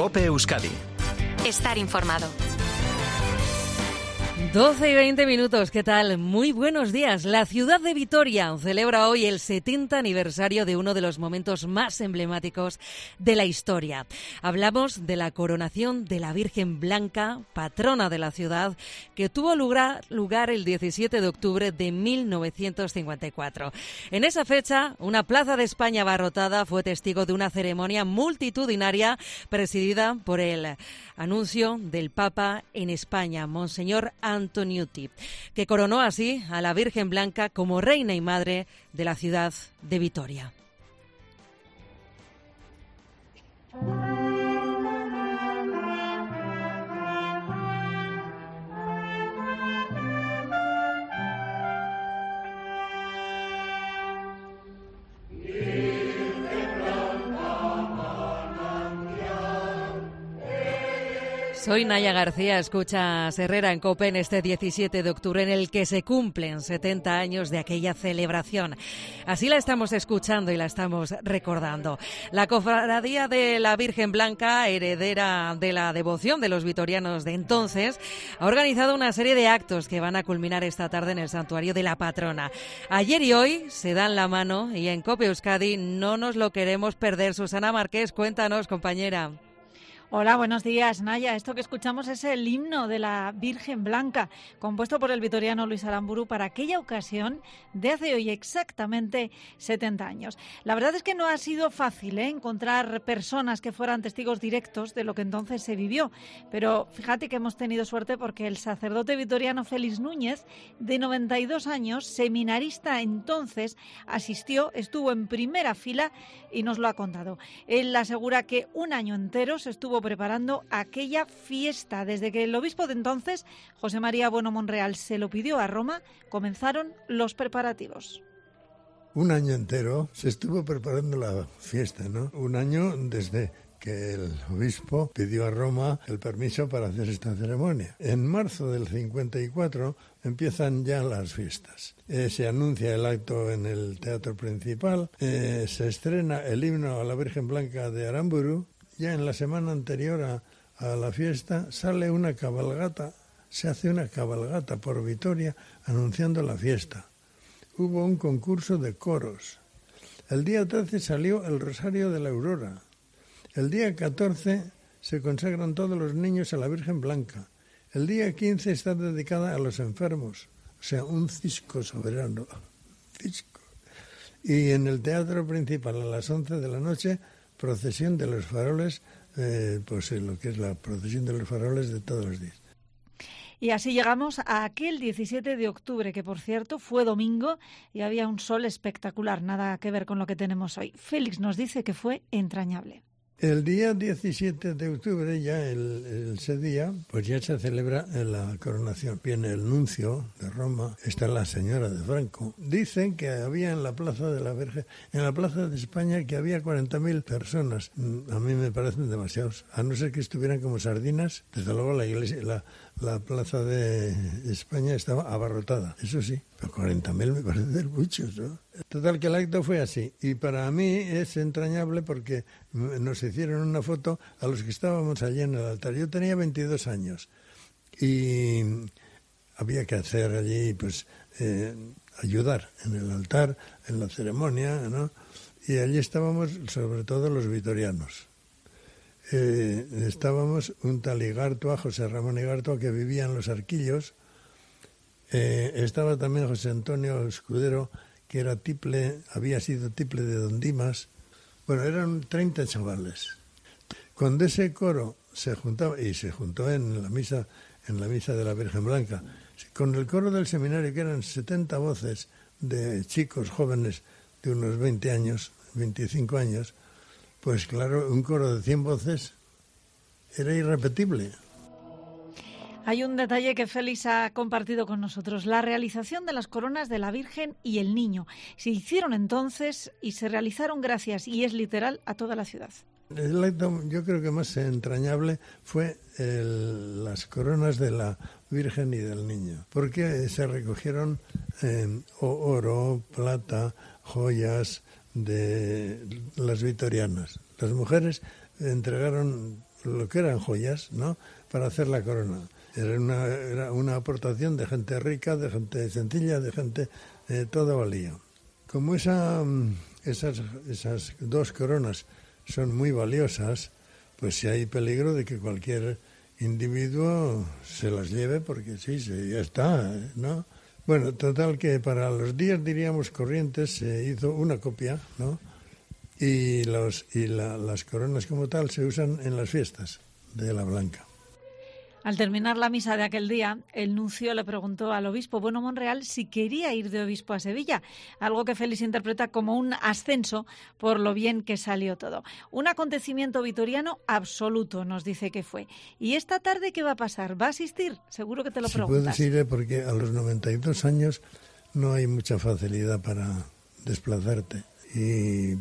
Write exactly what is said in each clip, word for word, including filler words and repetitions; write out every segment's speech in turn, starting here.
COPE Euskadi. Estar informado. doce y veinte minutos, ¿qué tal? Muy buenos días. La ciudad de Vitoria celebra hoy el setenta aniversario de uno de los momentos más emblemáticos de la historia. Hablamos de la coronación de la Virgen Blanca, patrona de la ciudad, que tuvo lugar, lugar el diecisiete de octubre de mil novecientos cincuenta y cuatro. En esa fecha, una plaza de España abarrotada fue testigo de una ceremonia multitudinaria presidida por el anuncio del Papa en España, Monseñor Antoniuti, que coronó así a la Virgen Blanca como reina y madre de la ciudad de Vitoria. Soy Naya García, escuchas Herrera en COPE en este diecisiete de octubre en el que se cumplen setenta años de aquella celebración. Así la estamos escuchando y la estamos recordando. La Cofradía de la Virgen Blanca, heredera de la devoción de los vitorianos de entonces, ha organizado una serie de actos que van a culminar esta tarde en el santuario de la patrona. Ayer y hoy se dan la mano y en COPE Euskadi no nos lo queremos perder. Susana Márquez, cuéntanos, compañera. Hola, buenos días, Naya. Esto que escuchamos es el himno de la Virgen Blanca, compuesto por el vitoriano Luis Aramburu para aquella ocasión de hace hoy exactamente setenta años. La verdad es que no ha sido fácil ¿eh? encontrar personas que fueran testigos directos de lo que entonces se vivió, pero fíjate que hemos tenido suerte porque el sacerdote vitoriano Félix Núñez, de noventa y dos años, seminarista entonces, asistió, estuvo en primera fila y nos lo ha contado. Él asegura que un año entero se estuvo preparando aquella fiesta. Desde que el obispo de entonces, José María Bueno Monreal, se lo pidió a Roma, comenzaron los preparativos. Un año entero se estuvo preparando la fiesta, ¿no? Un año desde que el obispo pidió a Roma el permiso para hacer esta ceremonia. En marzo del cincuenta y cuatro empiezan ya las fiestas. Eh, se anuncia el acto en el teatro principal, eh, se estrena el himno a la Virgen Blanca de Aramburu. Ya en la semana anterior a, a la fiesta sale una cabalgata, se hace una cabalgata por Vitoria anunciando la fiesta. Hubo un concurso de coros. El día trece salió el Rosario de la Aurora. El día catorce se consagran todos los niños a la Virgen Blanca. El día quince está dedicada a los enfermos, o sea, un cisco soberano. Cisco. Y en el teatro principal a las once de la noche, procesión de los faroles, eh, pues lo que es la procesión de los faroles de todos los días. Y así llegamos a aquel diecisiete de octubre, que por cierto fue domingo y había un sol espectacular, nada que ver con lo que tenemos hoy. Félix nos dice que fue entrañable. El día diecisiete de octubre, ya el, el, ese día, pues ya se celebra la coronación. Viene el nuncio de Roma, está la señora de Franco. Dicen que había en la plaza de la Virgen, en la plaza de España, que había cuarenta mil personas. A mí me parecen demasiados, a no ser que estuvieran como sardinas. Desde luego la iglesia, la, la plaza de España estaba abarrotada, eso sí, pero cuarenta mil me parecen muchos, ¿no? Total, que el acto fue así, y para mí es entrañable porque nos hicieron una foto a los que estábamos allí en el altar. Yo tenía veintidós años y había que hacer allí, pues, eh, ayudar en el altar, en la ceremonia, ¿no? Y allí estábamos sobre todo los vitorianos. Eh, estábamos un tal Igartua, José Ramón Igartua, que vivía en Los Arquillos. Eh, estaba también José Antonio Escudero, que era tiple, había sido tiple de Don Dimas. Bueno, eran treinta chavales. Cuando ese coro se juntaba, y se juntó en la misa, en la misa de la Virgen Blanca, con el coro del seminario, que eran setenta voces de chicos jóvenes de unos veinte años, veinticinco años, pues claro, un coro de cien voces era irrepetible. Hay un detalle que Félix ha compartido con nosotros, la realización de las coronas de la Virgen y el Niño. Se hicieron entonces y se realizaron gracias, y es literal, a toda la ciudad. El acto, yo creo que más entrañable fue el, las coronas de la Virgen y del Niño, porque se recogieron eh, oro, plata, joyas de las vitorianas. Las mujeres entregaron lo que eran joyas, ¿no?, para hacer la corona. Era una, era una aportación de gente rica, de gente sencilla, de gente... Eh, todo valía. Como esa, esas, esas dos coronas son muy valiosas, pues si hay peligro de que cualquier individuo se las lleve, porque sí, sí, ya está, ¿no? Bueno, total que para los días, diríamos, corrientes se hizo una copia, ¿no? Y, los, y la, las coronas como tal se usan en las fiestas de la Blanca. Al terminar la misa de aquel día, el nuncio le preguntó al obispo Bueno Monreal si quería ir de obispo a Sevilla, algo que Félix interpreta como un ascenso por lo bien que salió todo. Un acontecimiento vitoriano absoluto, nos dice que fue. ¿Y esta tarde qué va a pasar? ¿Va a asistir? Seguro que te lo si preguntas. Sí, puedes ir, porque a los noventa y dos años no hay mucha facilidad para desplazarte. Y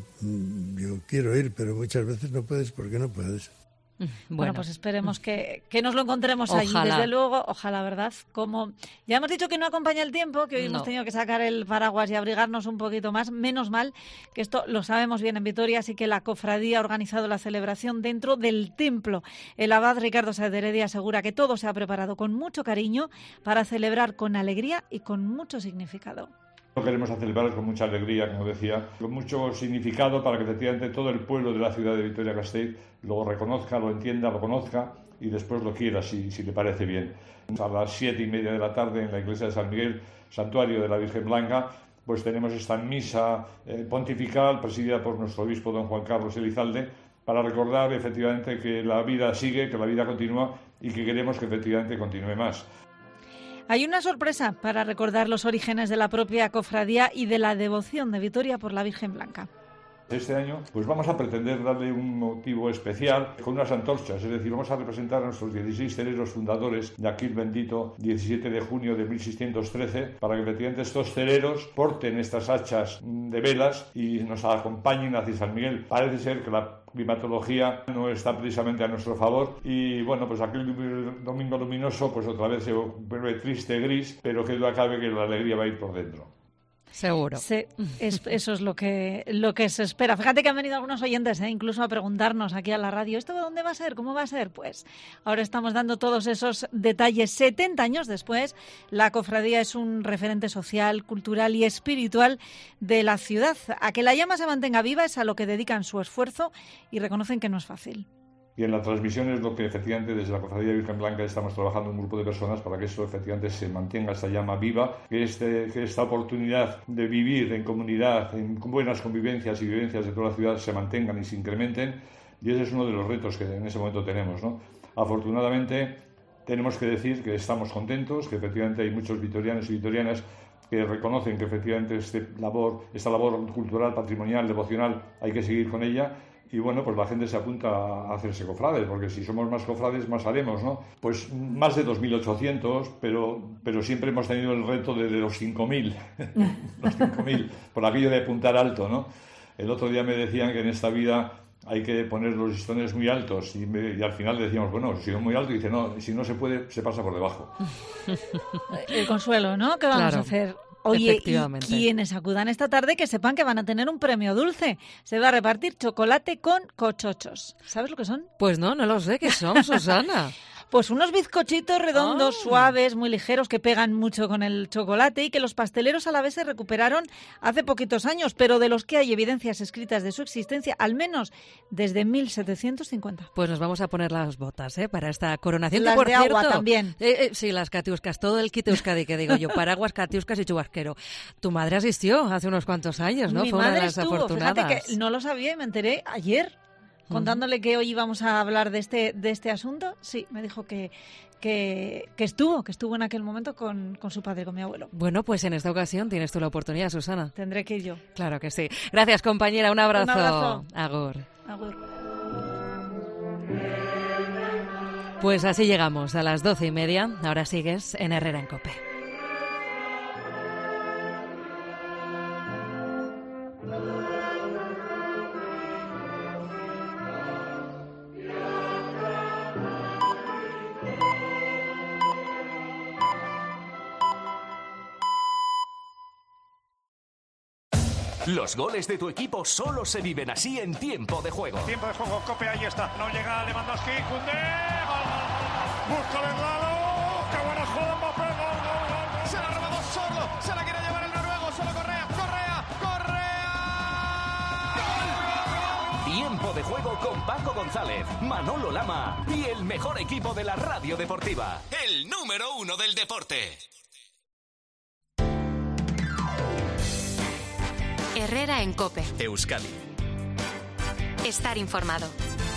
yo quiero ir, pero muchas veces no puedes porque no puedes. Bueno, Bueno, pues esperemos que, que nos lo encontremos Ojalá. allí, desde luego, ojalá, ¿verdad? Como ya hemos dicho que no acompaña el tiempo, que hoy No. hemos tenido que sacar el paraguas y abrigarnos un poquito más, menos mal que esto lo sabemos bien en Vitoria, así que la cofradía ha organizado la celebración dentro del templo. El abad Ricardo Sáez de Heredia asegura que todo se ha preparado con mucho cariño para celebrar con alegría y con mucho significado. Lo queremos celebrar con mucha alegría, como decía, con mucho significado para que efectivamente todo el pueblo de la ciudad de Vitoria-Gasteiz lo reconozca, lo entienda, lo conozca y después lo quiera, si, si le parece bien. A las siete y media de la tarde en la iglesia de San Miguel, santuario de la Virgen Blanca, pues tenemos esta misa eh, pontifical presidida por nuestro obispo don Juan Carlos Elizalde, para recordar efectivamente que la vida sigue, que la vida continúa y que queremos que efectivamente continúe más. Hay una sorpresa para recordar los orígenes de la propia cofradía y de la devoción de Vitoria por la Virgen Blanca. Este año pues vamos a pretender darle un motivo especial con unas antorchas, es decir, vamos a representar a nuestros dieciséis celeros fundadores de aquel bendito diecisiete de junio de mil seiscientos trece, para que efectivamente estos celeros porten estas hachas de velas y nos acompañen hacia San Miguel. Parece ser que la climatología no está precisamente a nuestro favor y bueno, pues aquel domingo luminoso pues otra vez se vuelve triste, gris, pero que duda cabe que la alegría va a ir por dentro. seguro. Sí, es, eso es lo que, lo que se espera. Fíjate que han venido algunos oyentes, ¿eh? incluso a preguntarnos aquí a la radio, ¿esto dónde va a ser? ¿Cómo va a ser? Pues ahora estamos dando todos esos detalles. setenta años después, la cofradía es un referente social, cultural y espiritual de la ciudad. A que la llama se mantenga viva es a lo que dedican su esfuerzo y reconocen que no es fácil. Y en la transmisión es lo que efectivamente desde la Cofradía de Virgen Blanca estamos trabajando un grupo de personas para que eso efectivamente se mantenga, esta llama viva, que, este, que esta oportunidad de vivir en comunidad, en buenas convivencias y vivencias de toda la ciudad se mantengan y se incrementen, y ese es uno de los retos que en ese momento tenemos, ¿no? Afortunadamente tenemos que decir que estamos contentos, que efectivamente hay muchos vitorianos y vitorianas que reconocen que efectivamente este labor, esta labor cultural, patrimonial, devocional, hay que seguir con ella. Y bueno, pues la gente se apunta a hacerse cofrades, porque si somos más cofrades, más haremos, ¿no? Pues más de dos mil ochocientos, pero, pero siempre hemos tenido el reto de, de los cinco mil, los cinco mil, por aquello de apuntar alto, ¿no? El otro día me decían que en esta vida hay que poner los listones muy altos, y, me, y al final decíamos, bueno, si es muy alto, y dice, no, si no se puede, se pasa por debajo. El consuelo, ¿no? ¿Qué vamos Claro. a hacer? Oye, y Efectivamente. quienes acudan esta tarde que sepan que van a tener un premio dulce. Se va a repartir chocolate con cochochos. ¿Sabes lo que son? Pues no, no lo sé qué son, Susana. Pues unos bizcochitos redondos, Ah. suaves, muy ligeros, que pegan mucho con el chocolate y que los pasteleros a la vez se recuperaron hace poquitos años, pero de los que hay evidencias escritas de su existencia, al menos desde mil setecientos cincuenta. Pues nos vamos a poner las botas, ¿eh? Para esta coronación. que, Las por de agua cierto, también. eh, eh, sí, las catiuscas, todo el kit Euskadi que digo yo, paraguas, catiuscas y chubasquero. Tu madre asistió hace unos cuantos años, ¿no? Mi Fue una madre de las estuvo, afortunadas. fíjate que no lo sabía y me enteré ayer. Contándole que hoy íbamos a hablar de este de este asunto, sí, me dijo que, que, que estuvo, que estuvo en aquel momento con, con su padre, con mi abuelo. Bueno, pues en esta ocasión tienes tú la oportunidad, Susana. Tendré que ir yo. Claro que sí. Gracias, compañera. Un abrazo. Un abrazo. Agur. Agur. Pues así llegamos a las doce y media. Ahora sigues en Herrera en COPE. Los goles de tu equipo solo se viven así en tiempo de juego. Tiempo de juego, Cope, ahí está. No llega Lewandowski, Koundé, gol, gol, gol. Busca Bengalo, qué buena jugada, Mbappé, gol, gol, gol. Se la ha robado Sordo, se la quiere llevar el noruego, solo Correa, Correa, Correa. Tiempo de juego con Paco González, Manolo Lama y el mejor equipo de la radio deportiva. El número uno del deporte. Herrera en COPE. Euskadi. Estar informado.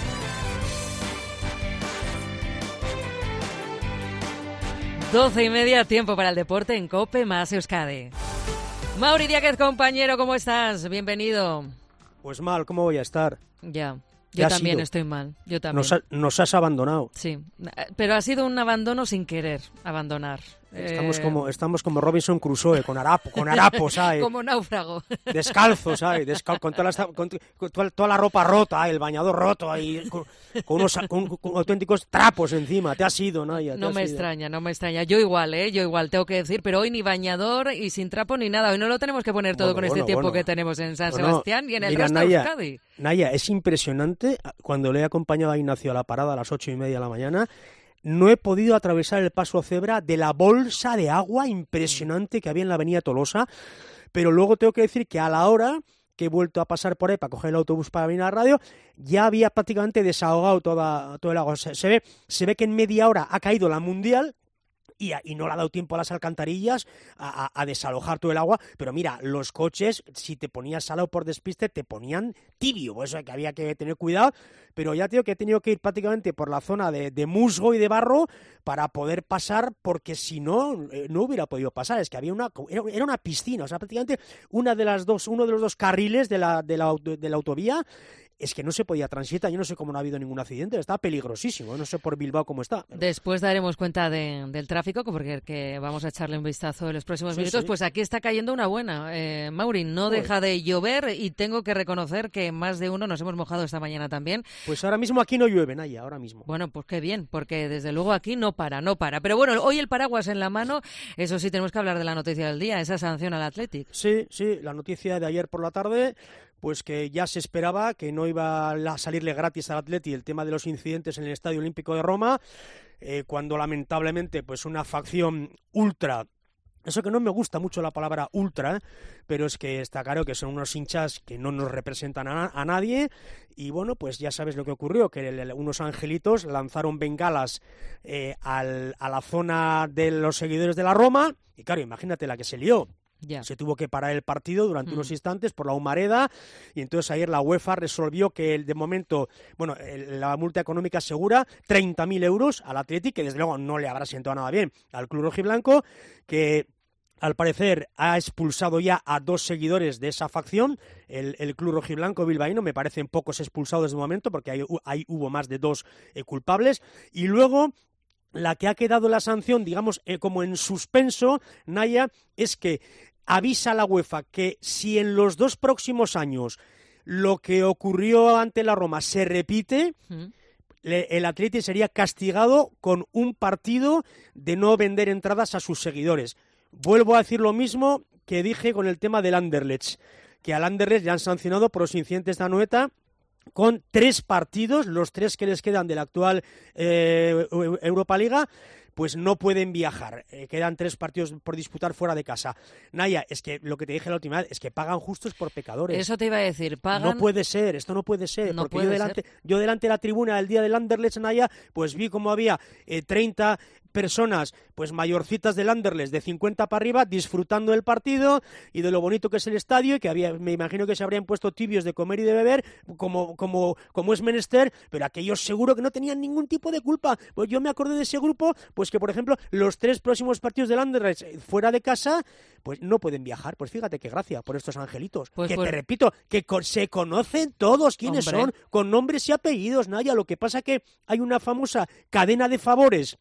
Doce y media, tiempo para el deporte en COPE más Euskadi. Mauri Díaz, compañero, ¿cómo estás? Bienvenido. Pues mal, ¿cómo voy a estar? Ya, yo también sido? estoy mal. Yo también. Nos, ha, nos has abandonado. Sí, pero ha sido un abandono sin querer abandonar. Estamos eh... como estamos como Robinson Crusoe, con harapo, con harapos, ¿sabes? Como náufrago. Descalzos, ¿sabes? Descal con, toda la, con, con toda, toda la ropa rota, el bañador roto, ahí, con, con unos con, con auténticos trapos encima. Te has ido, Naya. No me ido. extraña, no me extraña. Yo igual, ¿eh? Yo igual, tengo que decir, pero hoy ni bañador y sin trapo ni nada. Hoy no lo tenemos que poner todo bueno, con bueno, este tiempo bueno. que tenemos en San bueno, Sebastián y en el mira, resto Naya, de Euskadi. Naya, es impresionante. Cuando le he acompañado a Ignacio a la parada a las ocho y media de la mañana, no he podido atravesar el paso cebra de la bolsa de agua impresionante que había en la avenida Tolosa, pero luego tengo que decir que a la hora que he vuelto a pasar por ahí para coger el autobús para venir a la radio, ya había prácticamente desahogado toda, todo el agua. Se, se, ve, se ve que en media hora ha caído la Mundial y, y no le ha dado tiempo a las alcantarillas a, a, a desalojar todo el agua, pero mira, los coches, si te ponías salado por despiste, te ponían tibio, por eso es que había que tener cuidado, pero ya tengo que he tenido que ir prácticamente por la zona de, de musgo y de barro para poder pasar, porque si no, eh, no hubiera podido pasar, es que había una, era, era una piscina, o sea, prácticamente una de las dos, uno de los dos carriles de la, de la, de la autovía, es que no se podía transitar, yo no sé cómo no ha habido ningún accidente, está peligrosísimo, no sé por Bilbao cómo está. Pero... Después daremos cuenta de, del tráfico, porque que vamos a echarle un vistazo en los próximos sí, minutos, sí. Pues aquí está cayendo una buena. Eh, Mauri, no pues... deja de llover y tengo que reconocer que más de uno nos hemos mojado esta mañana también. Pues ahora mismo aquí no llueve, Naya, ahora mismo. Bueno, pues qué bien, porque desde luego aquí no para, no para. Pero bueno, hoy el paraguas en la mano, eso sí, tenemos que hablar de la noticia del día, esa sanción al Athletic. Sí, sí, la noticia de ayer por la tarde, pues que ya se esperaba que no iba a salirle gratis al Atleti el tema de los incidentes en el Estadio Olímpico de Roma, eh, cuando lamentablemente pues una facción ultra, eso que no me gusta mucho la palabra ultra, pero es que está claro que son unos hinchas que no nos representan a, a nadie, y bueno, pues ya sabes lo que ocurrió, que el, el, unos angelitos lanzaron bengalas eh, al, a la zona de los seguidores de la Roma, y claro, imagínate la que se lió. Yeah. Se tuvo que parar el partido durante mm. unos instantes por la humareda, y entonces ayer la UEFA resolvió que el, de momento, bueno, el, la multa económica asegura treinta mil euros al Athletic, que desde luego no le habrá sentado nada bien al club rojiblanco, que al parecer ha expulsado ya a dos seguidores de esa facción, el, el club rojiblanco bilbaíno, me parecen pocos expulsados de momento, porque hay, hay, hubo más de dos eh, culpables, y luego la que ha quedado la sanción, digamos, eh, como en suspenso, Naya, es que avisa a la UEFA que si en los dos próximos años lo que ocurrió ante la Roma se repite, mm. le, el Athletic sería castigado con un partido de no vender entradas a sus seguidores. Vuelvo a decir lo mismo que dije con el tema del Anderlecht, que al Anderlecht ya han sancionado por los incidentes de Anoeta con tres partidos, los tres que les quedan de la actual eh, Europa Liga, pues no pueden viajar. Eh, quedan tres partidos por disputar fuera de casa. Naya, es que lo que te dije la última vez, es que pagan justos por pecadores. Eso te iba a decir, pagan... No puede ser, esto no puede ser. No porque puede yo, delante, ser. yo delante de la tribuna el día del Anderlecht, Naya, pues vi como había eh, treinta personas, pues mayorcitas del Anderlecht, de cincuenta para arriba, disfrutando del partido y de lo bonito que es el estadio, y que había, me imagino que se habrían puesto tibios de comer y de beber, como, como, como es menester, pero aquellos seguro que no tenían ningún tipo de culpa. Pues yo me acordé de ese grupo, pues que por ejemplo, los tres próximos partidos del Anderlecht fuera de casa, pues no pueden viajar. Pues fíjate qué gracia por estos angelitos. Pues que por... te repito, que con, se conocen todos quiénes Hombre. son, con nombres y apellidos, Naya. Lo que pasa que hay una famosa cadena de favores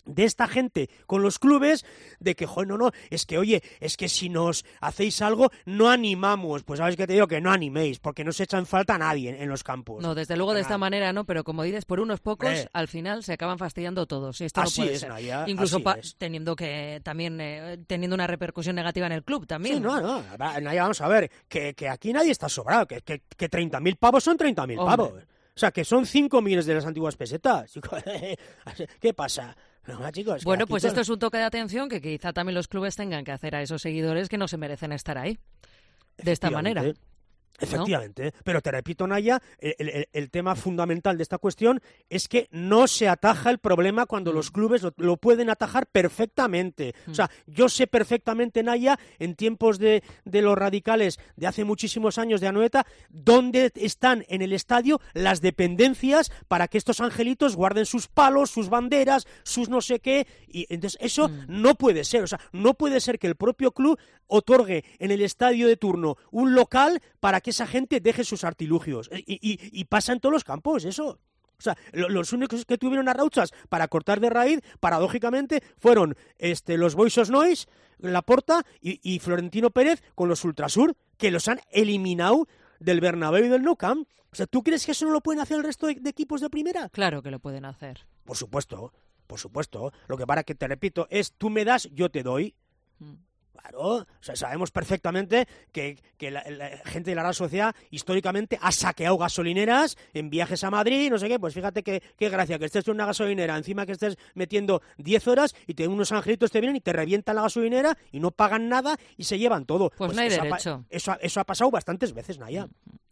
de esta gente con los clubes, de que, joder, no, no, es que, oye, es que si nos hacéis algo, no animamos. Pues sabes que te digo que no animéis, porque no se echa en falta a nadie en, en los campos. No, desde luego de esta manera no, pero como dices, por unos pocos, eh. al final se acaban fastidiando todos. Y esto así no puede es, ser. Naya, Incluso pa- es. teniendo que también eh, teniendo una repercusión negativa en el club también. Sí, no, no, Naya, vamos a ver, que, que aquí nadie está sobrado, que, que, que treinta mil pavos son treinta mil pavos. O sea, que son cinco millones de las antiguas pesetas. ¿Qué pasa? No, chicos, bueno, pues todo... esto es un toque de atención que quizá también los clubes tengan que hacer a esos seguidores que no se merecen estar ahí de esta manera. Efectivamente, ¿no? Pero te repito, Naya, el, el, el tema fundamental de esta cuestión es que no se ataja el problema cuando mm. los clubes lo, lo pueden atajar perfectamente. Mm. O sea, yo sé perfectamente, Naya, en tiempos de, de los radicales de hace muchísimos años de Anoeta, dónde están en el estadio las dependencias para que estos angelitos guarden sus palos, sus banderas, sus no sé qué, y entonces eso mm. no puede ser. O sea, no puede ser que el propio club otorgue en el estadio de turno un local para que esa gente deje sus artilugios. Y, y, y pasa en todos los campos, eso. O sea, lo, los únicos que tuvieron a Rauchas para cortar de raíz, paradójicamente, fueron este, los Boixos Nois, Laporta y, y Florentino Pérez con los Ultrasur, que los han eliminado del Bernabéu y del Nou Camp. O sea, ¿tú crees que eso no lo pueden hacer el resto de, de equipos de primera? Claro que lo pueden hacer. Por supuesto, por supuesto. Lo que para que te repito es, tú me das, yo te doy. Mm. Claro, o sea, sabemos perfectamente que, que la, la gente de la Real Sociedad históricamente ha saqueado gasolineras en viajes a Madrid, no sé qué, pues fíjate que, qué gracia, que estés en una gasolinera, encima que estés metiendo diez horas y te, unos angelitos te vienen y te revientan la gasolinera y no pagan nada y se llevan todo. Pues, pues no hay eso derecho. Ha, eso, eso ha pasado bastantes veces, Naya.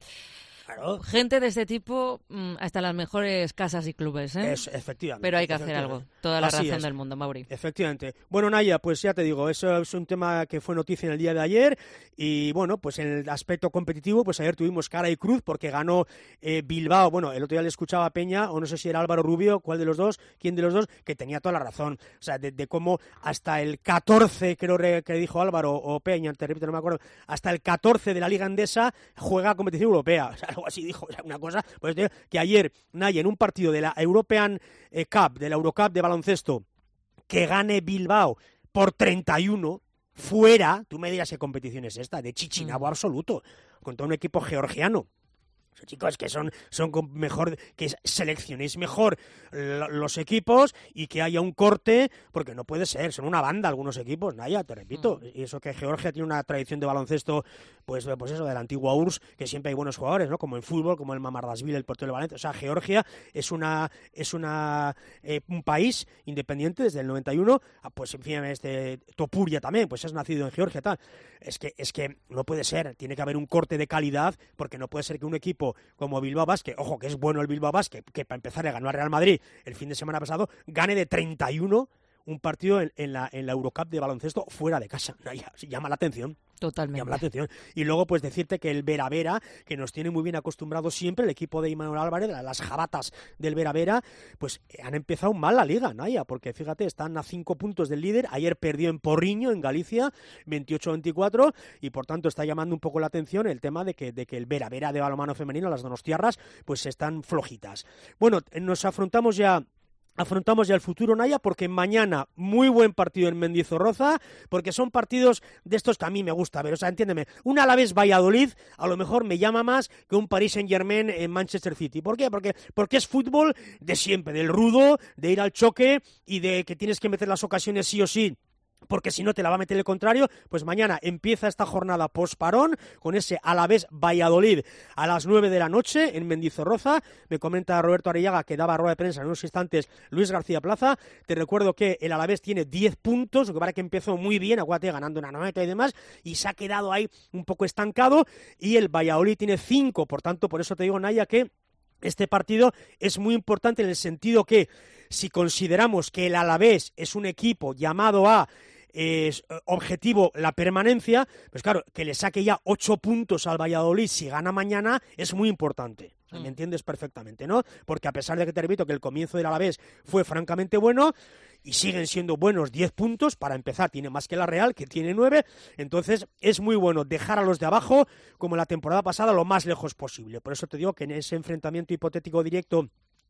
Claro. Gente de este tipo, hasta las mejores casas y clubes, ¿eh? Es, efectivamente. Pero hay que hacer algo. Toda la Así razón es. del mundo, Mauri. Efectivamente. Bueno, Naya, pues ya te digo, eso es un tema que fue noticia en el día de ayer y bueno, pues en el aspecto competitivo, pues ayer tuvimos cara y cruz porque ganó eh, Bilbao. Bueno, el otro día le escuchaba a Peña, o no sé si era Álvaro Rubio, cuál de los dos, quién de los dos, que tenía toda la razón. O sea, de, de cómo hasta el catorce, creo que dijo Álvaro o Peña, te repito, no me acuerdo, hasta el catorce de la Liga Endesa juega competición europea. O sea, algo así dijo, o sea, una cosa, pues que ayer, Naya, en un partido de la European Cup, de la Eurocup de baloncesto, que gane Bilbao por treinta y uno, fuera, tú me dirás qué competición es esta, de chichinabo mm. absoluto, contra un equipo georgiano. O sea, chicos, que son, son mejor, que seleccionéis mejor los equipos y que haya un corte, porque no puede ser, son una banda algunos equipos, Naya, te repito, mm. y eso que Georgia tiene una tradición de baloncesto, pues, pues eso, de la antigua U R S S, que siempre hay buenos jugadores, ¿no? Como en fútbol, como el Mamardashvili, el portero de Valencia. O sea, Georgia es una es una eh, un país independiente desde el noventa y uno, pues en fin, este Topuria también, pues has nacido en Georgia, tal. Es que es que no puede ser, tiene que haber un corte de calidad, porque no puede ser que un equipo como Bilbao Basket, ojo, que es bueno el Bilbao Basket, que para empezar le ganó al Real Madrid el fin de semana pasado, gane de treinta y uno un partido en, en, la, en la Eurocup de baloncesto fuera de casa. Llama la atención. Totalmente. Llama la atención. Y luego, pues decirte que el Vera Vera, que nos tiene muy bien acostumbrados siempre, el equipo de Imanol Álvarez, las jabatas del Vera Vera, pues han empezado mal la liga, Naya, porque fíjate, están a cinco puntos del líder. Ayer perdió en Porriño, en Galicia, veintiocho a veinticuatro, y por tanto está llamando un poco la atención el tema de que, de que el Vera Vera de balonmano femenino, las donostiarras, pues están flojitas. Bueno, nos afrontamos ya Afrontamos ya el futuro, Naya, porque mañana muy buen partido en Mendizorroza, porque son partidos de estos que a mí me gusta ver. O sea, entiéndeme, un Alavés Valladolid a lo mejor me llama más que un Paris Saint-Germain en Manchester City. ¿Por qué? Porque, porque es fútbol de siempre, del rudo, de ir al choque y de que tienes que meter las ocasiones sí o sí, porque si no te la va a meter el contrario. Pues mañana empieza esta jornada post-parón con ese Alavés Valladolid a las nueve de la noche en Mendizorroza. Me comenta Roberto Arellaga, que daba rueda de prensa en unos instantes, Luis García Plaza. Te recuerdo que el Alavés tiene diez puntos, lo que parece que empezó muy bien, acuérdate, ganando una noveta y demás, y se ha quedado ahí un poco estancado, y el Valladolid tiene cinco, por tanto, por eso te digo, Naya, que este partido es muy importante en el sentido que si consideramos que el Alavés es un equipo llamado a es objetivo la permanencia, pues claro, que le saque ya ocho puntos al Valladolid si gana mañana es muy importante. O sea, me entiendes perfectamente, ¿no? Porque a pesar de que te repito que el comienzo del Alavés fue francamente bueno y siguen siendo buenos diez puntos, para empezar tiene más que la Real, que tiene nueve, entonces es muy bueno dejar a los de abajo, como la temporada pasada, lo más lejos posible. Por eso te digo que en ese enfrentamiento hipotético directo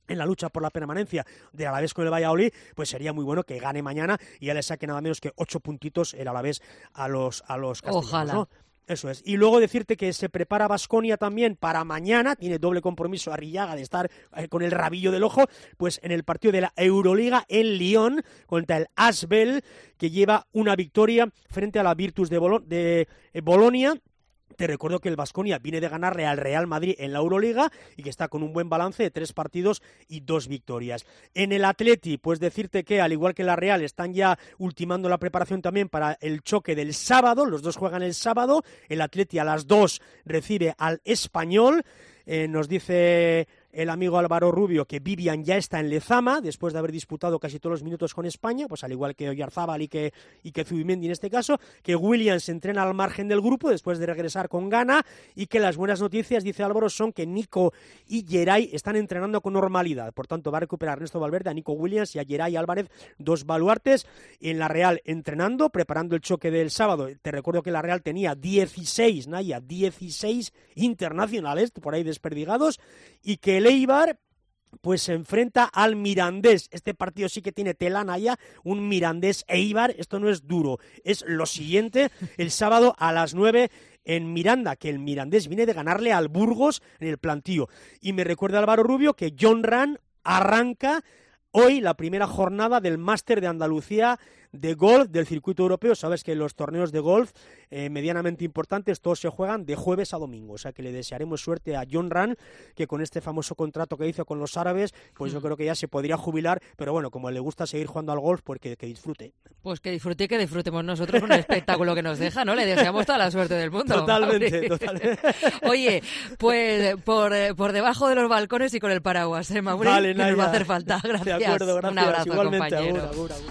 en la lucha por la permanencia del Alavés con el Valladolid, pues sería muy bueno que gane mañana y ya le saque nada menos que ocho puntitos el Alavés a los, a los castellanos, Ojalá. ¿no? Eso es. Y luego decirte que se prepara Baskonia también para mañana, tiene doble compromiso Arrillaga de estar eh, con el rabillo del ojo, pues en el partido de la Euroliga en Lyon contra el Asvel, que lleva una victoria frente a la Virtus de, Bolo- de eh, Bolonia. Te recuerdo que el Baskonia viene de ganarle al Real Madrid en la Euroliga y que está con un buen balance de tres partidos y dos victorias. En el Atleti, pues decirte que, al igual que la Real, están ya ultimando la preparación también para el choque del sábado. Los dos juegan el sábado. El Atleti a las dos recibe al Español. Eh, nos dice el amigo Álvaro Rubio que Vivian ya está en Lezama después de haber disputado casi todos los minutos con España, pues al igual que Oyarzábal y que, y que Zubimendi en este caso, que Williams entrena al margen del grupo después de regresar con Ghana y que las buenas noticias, dice Álvaro, son que Nico y Geray están entrenando con normalidad. Por tanto, va a recuperar Ernesto Valverde a Nico Williams y a Geray Álvarez, dos baluartes. En la Real entrenando, preparando el choque del sábado. Te recuerdo que la Real tenía dieciséis, Naya, dieciséis internacionales por ahí desperdigados y que el Eibar pues se enfrenta al Mirandés. Este partido sí que tiene telana ya, un Mirandés Eibar, esto no es duro, es lo siguiente, el sábado a las nueve en Miranda, que el Mirandés viene de ganarle al Burgos en el plantío. Y me recuerda Álvaro Rubio que John Ran arranca hoy la primera jornada del Máster de Andalucía de golf del circuito europeo. Sabes que los torneos de golf eh, medianamente importantes todos se juegan de jueves a domingo, o sea que le desearemos suerte a John Ran, que con este famoso contrato que hizo con los árabes, pues yo creo que ya se podría jubilar, pero bueno, como le gusta seguir jugando al golf, pues que, que disfrute. Pues que disfrute y que disfrutemos nosotros con el espectáculo que nos deja, ¿no? Le deseamos toda la suerte del mundo. Totalmente, totalmente. Oye, pues por, por debajo de los balcones y con el paraguas, ¿eh, Mauri? Vale, que nos va a hacer falta. Gracias. De acuerdo, gracias. Un abrazo, igualmente, compañero. Agur, agur, agur.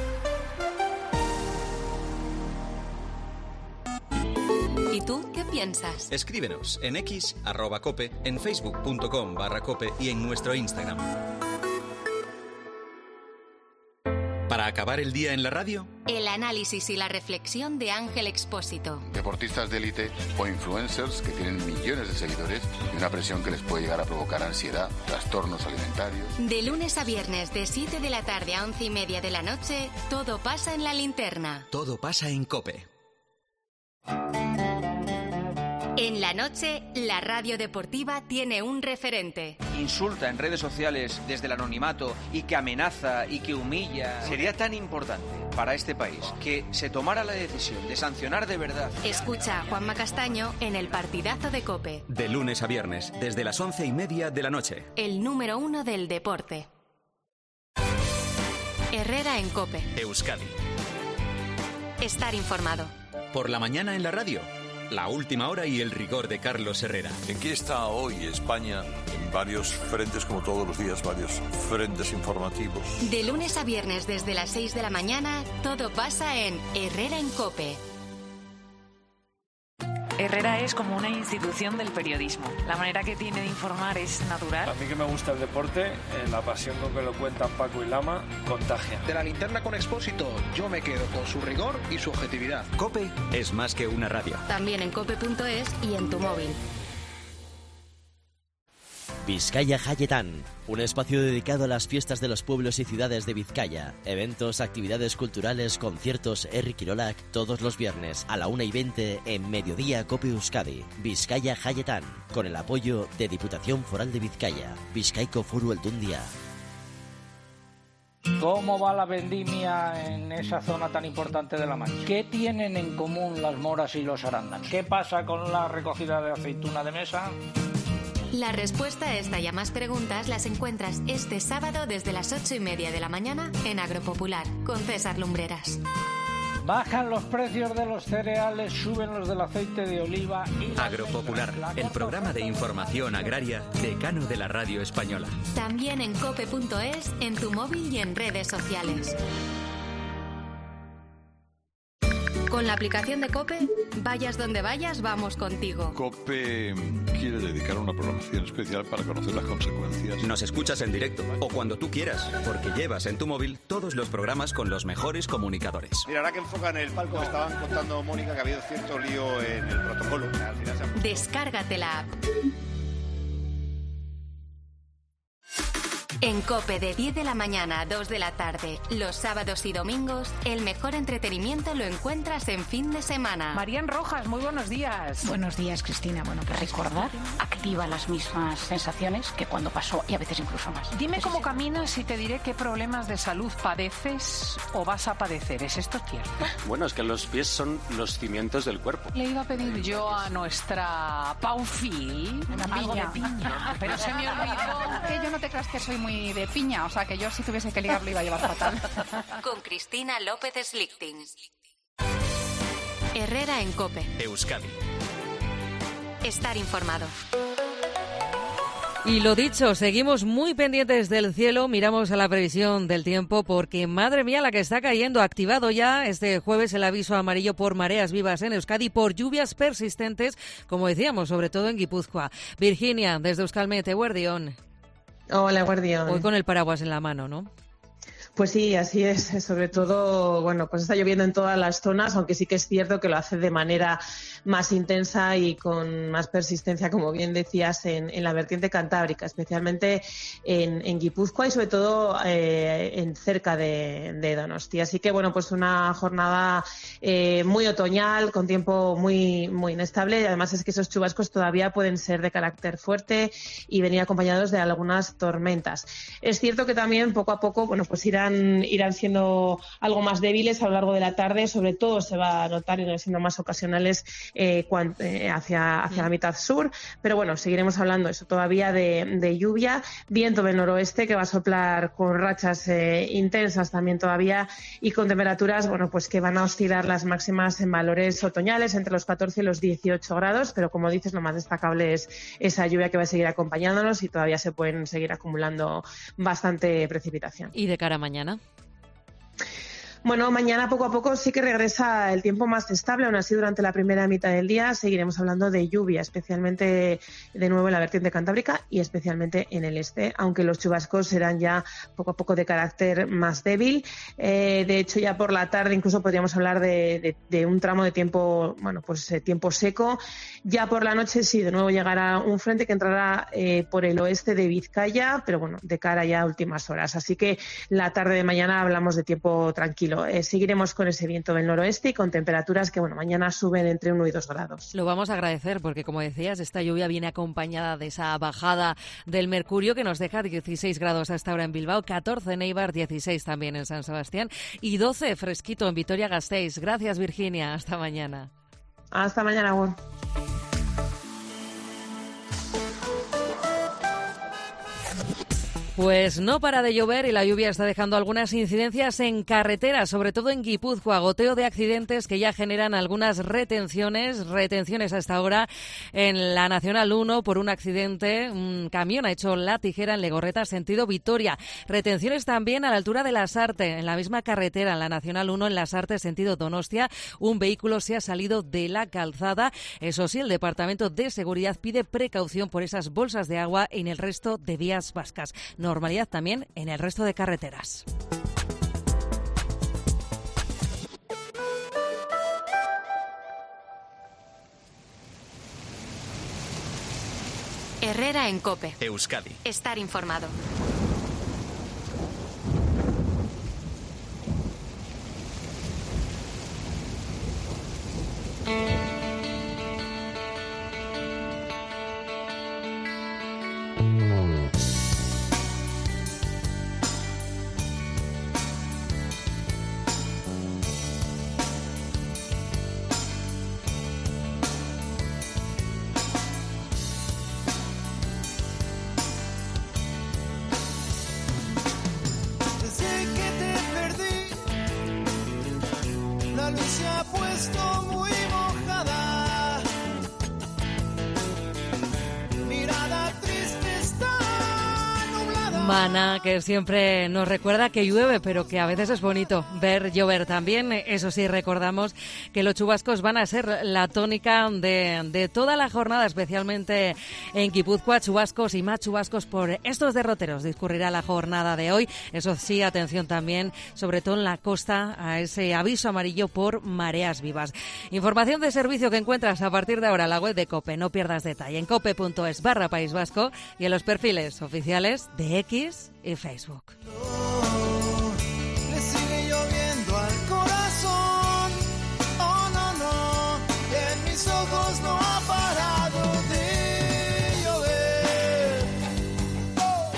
¿Y tú qué piensas? Escríbenos en X, arroba cope, en facebook.com barra cope y en nuestro Instagram. Para acabar el día en la radio, El análisis y la reflexión de Ángel Expósito. Deportistas de élite o influencers que tienen millones de seguidores y una presión que les puede llegar a provocar ansiedad, trastornos alimentarios. De lunes a viernes, de siete de la tarde a once y media de la noche, todo pasa en la linterna. todo pasa en Cope. En la noche, la radio deportiva tiene un referente. Insulta en redes sociales desde el anonimato y que amenaza y que humilla. Sería tan importante para este país que se tomara la decisión de sancionar de verdad. Escucha a Juanma Castaño en el partidazo de COPE. De lunes a viernes, desde las once y media de la noche. El número uno del deporte. Herrera en COPE. Euskadi. Estar informado. Por la mañana en la radio. La última hora y el rigor de Carlos Herrera. ¿En qué está hoy España? En varios frentes, como todos los días, varios frentes informativos. De lunes a viernes desde las seis de la mañana, todo pasa en Herrera en COPE. Herrera es como una institución del periodismo. La manera que tiene de informar es natural. A mí que me gusta el deporte, eh, la pasión con que lo cuentan Paco y Lama, contagia. De la linterna con Expósito, yo me quedo con su rigor y su objetividad. COPE es más que una radio. También en cope punto es y en tu móvil. Vizcaya Jaietan, un espacio dedicado a las fiestas de los pueblos y ciudades de Vizcaya. Eventos, actividades culturales, conciertos, Herri Kirolak, todos los viernes a la una y veinte en Mediodía Cope Euskadi. Vizcaya Jaietan, con el apoyo de Diputación Foral de Vizcaya. Bizkaiko Foru Aldundia. ¿Cómo va la vendimia en esa zona tan importante de La Mancha? ¿Qué tienen en común las moras y los arándanos? ¿Qué pasa con la recogida de aceituna de mesa? La respuesta a esta y a más preguntas las encuentras este sábado desde las ocho y media de la mañana en Agropopular con César Lumbreras. Bajan los precios de los cereales, suben los del aceite de oliva y... Agropopular, el programa de información agraria decano de la radio española. También en cope punto es, en tu móvil y en redes sociales. Con la aplicación de COPE, vayas donde vayas, vamos contigo. COPE quiere dedicar una programación especial para conocer las consecuencias. Nos escuchas en directo o cuando tú quieras, porque llevas en tu móvil todos los programas con los mejores comunicadores. Mira, ahora que enfocan el palco, me estaban contando, Mónica, que ha habido cierto lío en el protocolo. Al final se ha... Descárgate la app. En COPE de diez de la mañana a dos de la tarde, los sábados y domingos, el mejor entretenimiento lo encuentras en fin de semana. Marían Rojas, muy buenos días. Buenos días, Cristina. Bueno, que recordar activa las mismas sensaciones que cuando pasó y a veces incluso más. Dime cómo caminas y te diré qué problemas de salud padeces o vas a padecer. ¿Es esto cierto? Bueno, es que los pies son los cimientos del cuerpo. Le iba a pedir yo a nuestra Paufi algo de piña, pero se me olvidó. Que yo no te creas que soy muy de piña, o sea que yo si tuviese que ligar lo iba a llevar fatal. Con Cristina López Slichting. Herrera en COPE. Euskadi. Estar informado. Y lo dicho, seguimos muy pendientes del cielo, miramos a la previsión del tiempo porque, madre mía, la que está cayendo. Activado ya este jueves el aviso amarillo por mareas vivas en Euskadi por lluvias persistentes, como decíamos, sobre todo en Guipúzcoa. Virginia, desde Euskalmet, Eguerdión. Hola, Guardián. Hoy con el paraguas en la mano, ¿no? Pues sí, así es. Sobre todo, bueno, pues está lloviendo en todas las zonas, aunque sí que es cierto que lo hace de manera más intensa y con más persistencia, como bien decías, en, en la vertiente cantábrica, especialmente en, en Guipúzcoa y sobre todo eh, en cerca de, de Donosti. Así que, bueno, pues una jornada eh, muy otoñal, con tiempo muy, muy inestable, y además es que esos chubascos todavía pueden ser de carácter fuerte y venir acompañados de algunas tormentas. Es cierto que también poco a poco, bueno, pues irán irán siendo algo más débiles a lo largo de la tarde, sobre todo se va a notar y siendo más ocasionales eh, cuan, eh, hacia, hacia la mitad sur, pero bueno, seguiremos hablando eso todavía de, de lluvia, viento del noroeste que va a soplar con rachas eh, intensas también todavía y con temperaturas, bueno, pues que van a oscilar las máximas en valores otoñales entre los catorce y los dieciocho grados, pero como dices, lo más destacable es esa lluvia que va a seguir acompañándonos y todavía se pueden seguir acumulando bastante precipitación. Y de cara a mañana. Bueno, mañana poco a poco sí que regresa el tiempo más estable, aún así durante la primera mitad del día seguiremos hablando de lluvia, especialmente de nuevo en la vertiente cantábrica y especialmente en el este, aunque los chubascos serán ya poco a poco de carácter más débil. Eh, de hecho, ya por la tarde incluso podríamos hablar de, de, de un tramo de tiempo, bueno, pues eh, tiempo seco. Ya por la noche sí, de nuevo llegará un frente que entrará eh, por el oeste de Vizcaya, pero bueno, de cara ya a últimas horas. Así que la tarde de mañana hablamos de tiempo tranquilo. Eh, seguiremos con ese viento del noroeste y con temperaturas que, bueno, mañana suben entre uno y dos grados. Lo vamos a agradecer porque, como decías, esta lluvia viene acompañada de esa bajada del mercurio que nos deja dieciséis grados hasta ahora en Bilbao, catorce en Eibar, dieciséis también en San Sebastián y doce fresquito en Vitoria-Gasteiz. Gracias, Virginia. Hasta mañana. Hasta mañana, Juan. Pues no para de llover y la lluvia está dejando algunas incidencias en carreteras, sobre todo en Guipúzcoa, goteo de accidentes que ya generan algunas retenciones, retenciones hasta ahora en la Nacional uno por un accidente, un camión ha hecho la tijera en Legorreta, sentido Vitoria. Retenciones también a la altura de Lasarte, en la misma carretera, en la Nacional uno, en Lasarte, sentido Donostia, un vehículo se ha salido de la calzada. Eso sí, el Departamento de Seguridad pide precaución por esas bolsas de agua en el resto de vías vascas. Normalidad también en el resto de carreteras. Herrera en COPE. Euskadi. Estar informado. Mana, que siempre nos recuerda que llueve, pero que a veces es bonito ver llover también. Eso sí, recordamos que los chubascos van a ser la tónica de, de toda la jornada, especialmente en Guipúzcoa. Chubascos y más chubascos por estos derroteros. Discurrirá la jornada de hoy. Eso sí, atención también, sobre todo en la costa, a ese aviso amarillo por mareas vivas. Información de servicio que encuentras a partir de ahora en la web de COPE. No pierdas detalle en cope punto es barra País Vasco y en los perfiles oficiales de X. Kiss y Facebook. Le sigue lloviendo al corazón. Oh, no, no, en mis ojos no ha parado de llover. Oh.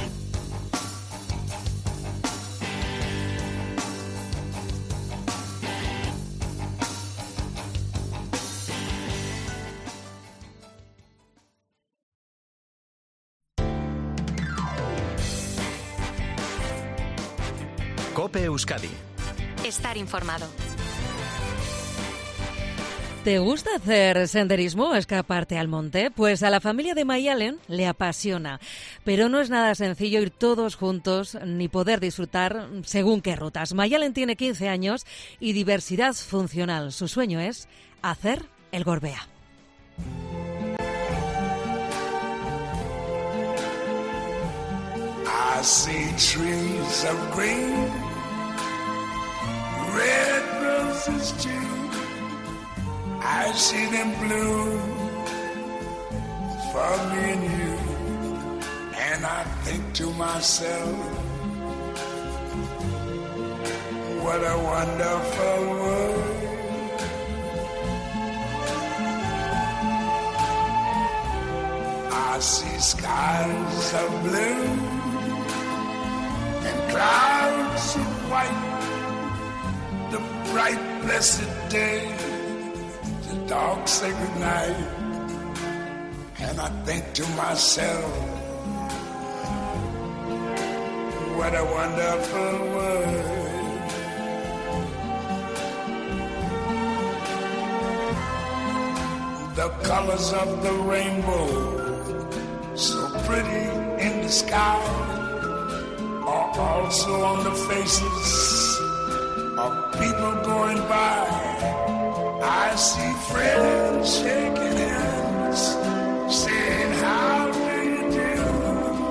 COPE Euskadi. Estar informado. ¿Te gusta hacer senderismo o escaparte al monte? Pues a la familia de Mayalen le apasiona. Pero no es nada sencillo ir todos juntos ni poder disfrutar según qué rutas. Mayalen tiene quince años y diversidad funcional. Su sueño es hacer el Gorbea. I see trees of green, red roses too. I see them bloom for me and you. And I think to myself, what a wonderful world. I see skies of blue and clouds of white, the bright blessed day, the dark sacred night, and I think to myself, what a wonderful world. The colors of the rainbow, so pretty in the sky, are also on the faces of people going by. I see friends shaking hands, saying how do you do.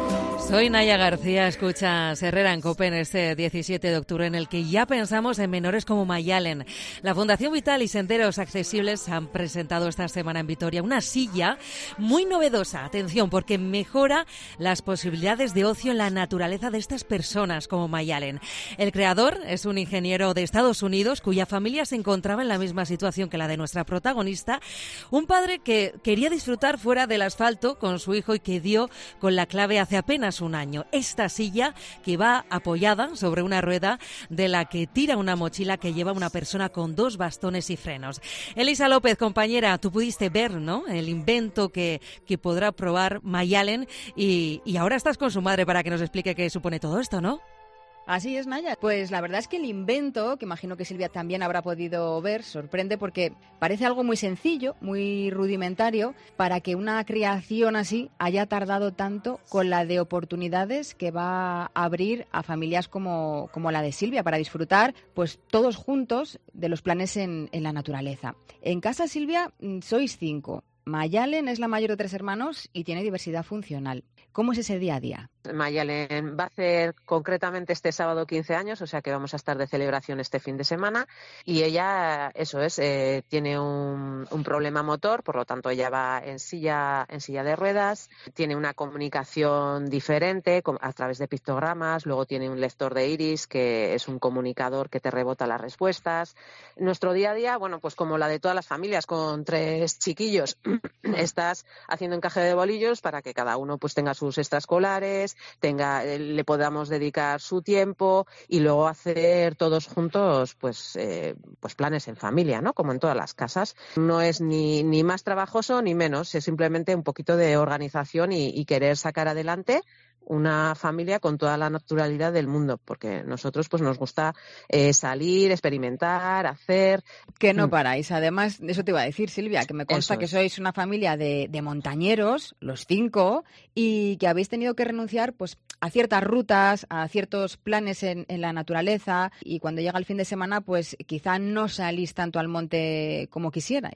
Soy Naya García, escuchas Herrera en COPE en este diecisiete de octubre, en el que ya pensamos en menores como Mayalen. La Fundación Vital y Senderos Accesibles han presentado esta semana en Vitoria una silla muy novedosa, atención, porque mejora las posibilidades de ocio en la naturaleza de estas personas como Mayalen. El creador es un ingeniero de Estados Unidos cuya familia se encontraba en la misma situación que la de nuestra protagonista, un padre que quería disfrutar fuera del asfalto con su hijo y que dio con la clave hace apenas un año. Esta silla que va apoyada sobre una rueda de la que tira una mochila que lleva una persona con dos bastones y frenos. Elisa López, compañera, tú pudiste ver, ¿no?, el invento que, que podrá probar Mayalen y, y ahora estás con su madre para que nos explique qué supone todo esto, ¿no? Así es, Naya. Pues la verdad es que el invento, que imagino que Silvia también habrá podido ver, sorprende porque parece algo muy sencillo, muy rudimentario, para que una creación así haya tardado tanto, con la de oportunidades que va a abrir a familias como, como la de Silvia para disfrutar, pues todos juntos, de los planes en, en la naturaleza. En casa, Silvia, sois cinco. Mayalen es la mayor de tres hermanos y tiene diversidad funcional. ¿Cómo es ese día a día? Mayalen va a hacer concretamente este sábado quince años, o sea que vamos a estar de celebración este fin de semana, y ella, eso es, eh, tiene un, un problema motor, por lo tanto ella va en silla, en silla de ruedas, tiene una comunicación diferente a través de pictogramas, luego tiene un lector de iris que es un comunicador que te rebota las respuestas. Nuestro día a día, bueno, pues como la de todas las familias con tres chiquillos, estás haciendo encaje de bolillos para que cada uno pues tenga sus extraescolares, tenga, le podamos dedicar su tiempo y luego hacer todos juntos pues, eh, pues planes en familia, ¿no? Como en todas las casas. No es ni, ni más trabajoso ni menos, es simplemente un poquito de organización y, y querer sacar adelante una familia con toda la naturalidad del mundo, porque nosotros pues nos gusta eh, salir, experimentar, hacer. Que no paráis. Además, eso te iba a decir, Silvia, que me consta que sois una familia de, de montañeros, los cinco, y que habéis tenido que renunciar pues a ciertas rutas, a ciertos planes en, en la naturaleza, y cuando llega el fin de semana pues quizá no salís tanto al monte como quisierais.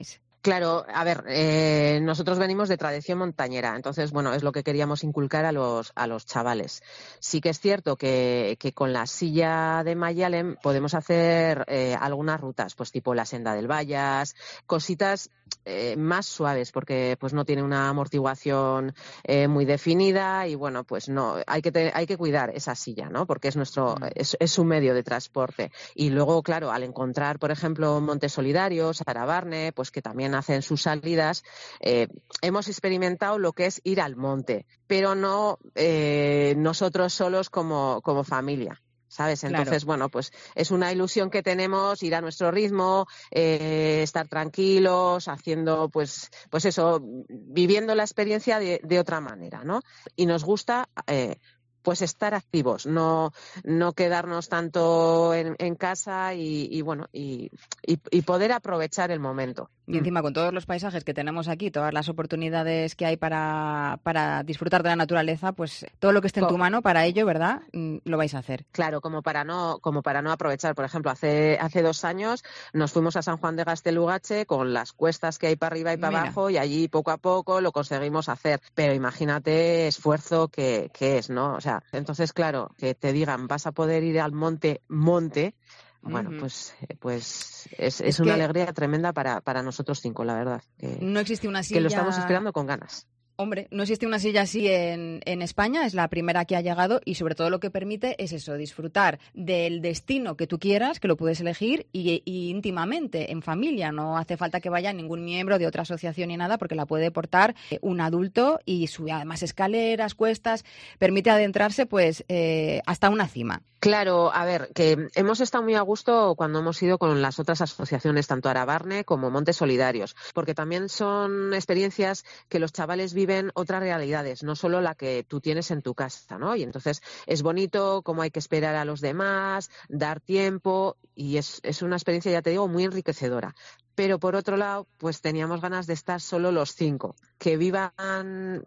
Claro, a ver, eh, nosotros venimos de tradición montañera, entonces, bueno, es lo que queríamos inculcar a los a los chavales. Sí que es cierto que, que con la silla de Mayalen podemos hacer eh, algunas rutas, pues tipo la senda del Vallas, cositas eh, más suaves, porque pues no tiene una amortiguación eh, muy definida y, bueno, pues no, hay que te, hay que cuidar esa silla, ¿no? Porque es nuestro, mm. es, es un medio de transporte. Y luego, claro, al encontrar, por ejemplo, Montes Solidarios, Arabarne, pues que también hacen sus salidas, eh, hemos experimentado lo que es ir al monte, pero no eh, nosotros solos como, como familia, ¿sabes? Entonces, claro, bueno, pues es una ilusión que tenemos, ir a nuestro ritmo, eh, estar tranquilos, haciendo, pues, pues eso, viviendo la experiencia de, de otra manera, ¿no? Y nos gusta eh, pues estar activos, no, no quedarnos tanto en, en casa y, y bueno, y, y, y poder aprovechar el momento. Y encima con todos los paisajes que tenemos aquí, todas las oportunidades que hay para, para disfrutar de la naturaleza, pues todo lo que esté en tu mano para ello, ¿verdad? Lo vais a hacer. Claro, como para no, como para no aprovechar. Por ejemplo, hace, hace dos años nos fuimos a San Juan de Gaztelugatxe con las cuestas que hay para arriba y para Mira. abajo, y allí poco a poco lo conseguimos hacer. Pero imagínate esfuerzo que, que es, ¿no? O sea, entonces, claro, que te digan vas a poder ir al monte, monte. Bueno, uh-huh. pues pues es, es, es una alegría tremenda para, para nosotros cinco, la verdad. Que, no existe una silla... Que lo estamos esperando con ganas. Hombre, no existe una silla así en, en España, es la primera que ha llegado y sobre todo lo que permite es eso, disfrutar del destino que tú quieras, que lo puedes elegir y, y íntimamente, en familia. No hace falta que vaya ningún miembro de otra asociación ni nada porque la puede portar un adulto y sube además escaleras, cuestas, permite adentrarse pues eh, hasta una cima. Claro, a ver, que hemos estado muy a gusto cuando hemos ido con las otras asociaciones, tanto Arabarne como Montes Solidarios, porque también son experiencias que los chavales viven otras realidades, no solo la que tú tienes en tu casa, ¿no? Y entonces es bonito cómo hay que esperar a los demás, dar tiempo, y es, es una experiencia, ya te digo, muy enriquecedora. Pero por otro lado, pues teníamos ganas de estar solo los cinco, que vivan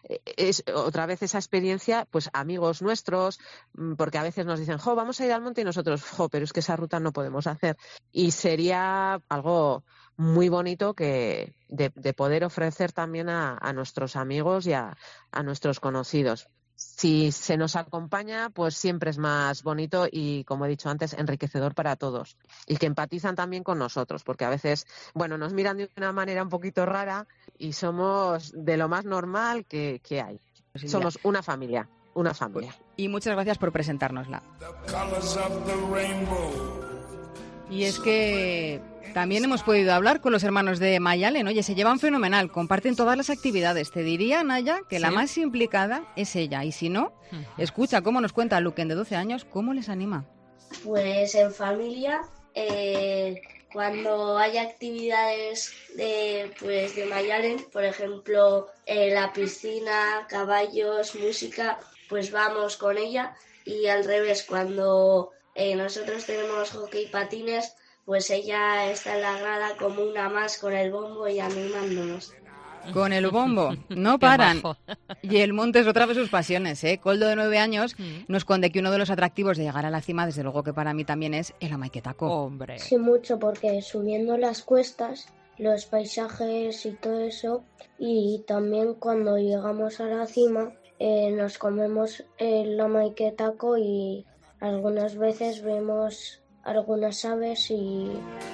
es, otra vez esa experiencia, pues amigos nuestros, porque a veces nos dicen, jo, vamos a ir al monte y nosotros, jo, pero es que esa ruta no podemos hacer. Y sería algo muy bonito que de, de poder ofrecer también a, a nuestros amigos y a, a nuestros conocidos. Si se nos acompaña, pues siempre es más bonito y, como he dicho antes, enriquecedor para todos. Y que empatizan también con nosotros, porque a veces, bueno, nos miran de una manera un poquito rara y somos de lo más normal que, que hay. Sí, somos ya. una familia, una familia. Y muchas gracias por presentárnosla. Y es que también hemos podido hablar con los hermanos de Mayalen. Oye, se llevan fenomenal, comparten todas las actividades. Te diría, Naya, que ¿Sí? la más implicada es ella. Y si no, escucha cómo nos cuenta Luquen, de doce años, cómo les anima. Pues en familia, eh, cuando hay actividades de, pues, de Mayalen, por ejemplo, eh, la piscina, caballos, música, pues vamos con ella. Y al revés, cuando eh, nosotros tenemos hockey y patines, pues ella está en la grada como una más con el bombo y animándonos. Con el bombo, no paran. Y el monte es otra de sus pasiones, ¿eh? Coldo, de nueve años, nos conde que uno de los atractivos de llegar a la cima, desde luego que para mí también es el Amaiquetaco. Hombre. Sí, mucho, porque subiendo las cuestas, los paisajes y todo eso, y también cuando llegamos a la cima, eh, nos comemos el Amaiquetaco y algunas veces vemos algunas aves y...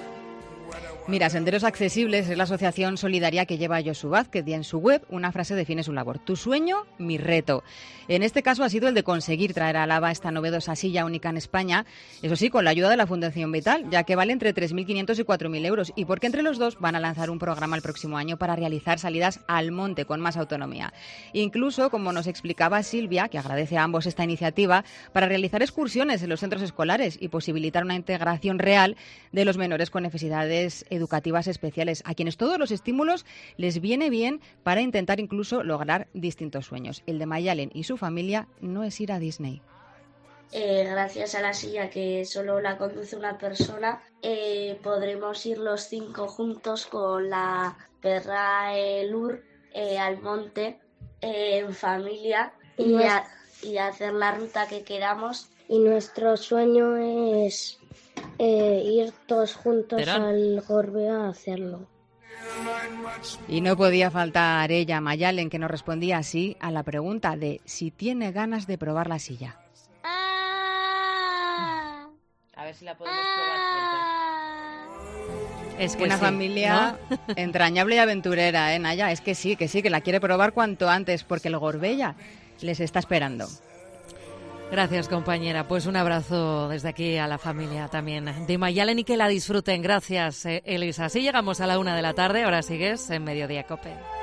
Mira, Senderos Accesibles es la asociación solidaria que lleva Josu Vázquez y en su web una frase define su labor. Tu sueño, mi reto. En este caso ha sido el de conseguir traer a Álava esta novedosa silla única en España, eso sí, con la ayuda de la Fundación Vital, ya que vale entre tres mil quinientos y cuatro mil euros, y porque entre los dos van a lanzar un programa el próximo año para realizar salidas al monte con más autonomía. Incluso, como nos explicaba Silvia, que agradece a ambos esta iniciativa, para realizar excursiones en los centros escolares y posibilitar una integración real de los menores con necesidades educativas especiales, a quienes todos los estímulos les viene bien para intentar incluso lograr distintos sueños. El de Mayalen y su familia no es ir a Disney. Eh, gracias a la silla que solo la conduce una persona, eh, podremos ir los cinco juntos con la perra eh, Lur eh, al monte eh, en familia y, a, y hacer la ruta que queramos. Y nuestro sueño es... Eh, ir todos juntos Verán. al Gorbea a hacerlo. Y no podía faltar ella, Mayalen, que nos respondía así a la pregunta de si tiene ganas de probar la silla. A ver si la podemos probar pronto. Es que una sí, familia ¿no? entrañable y aventurera, ¿eh, Naya? Es que sí, que sí, que la quiere probar cuanto antes, porque el Gorbella les está esperando. Gracias, compañera. Pues un abrazo desde aquí a la familia también de Mayalen y que la disfruten. Gracias, Elisa. Así llegamos a la una de la tarde. Ahora sigues en Mediodía COPE.